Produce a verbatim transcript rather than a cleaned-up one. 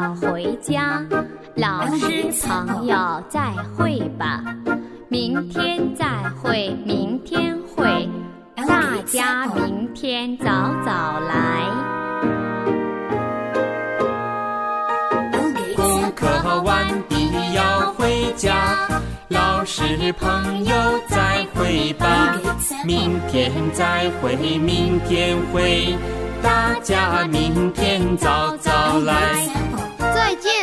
早回家，老师朋友再会吧，明天再会，明天会，大家明天早早来。 功课完毕要回家，老师朋友再会吧，明天再会，明天会，大家明天早早来。 再见。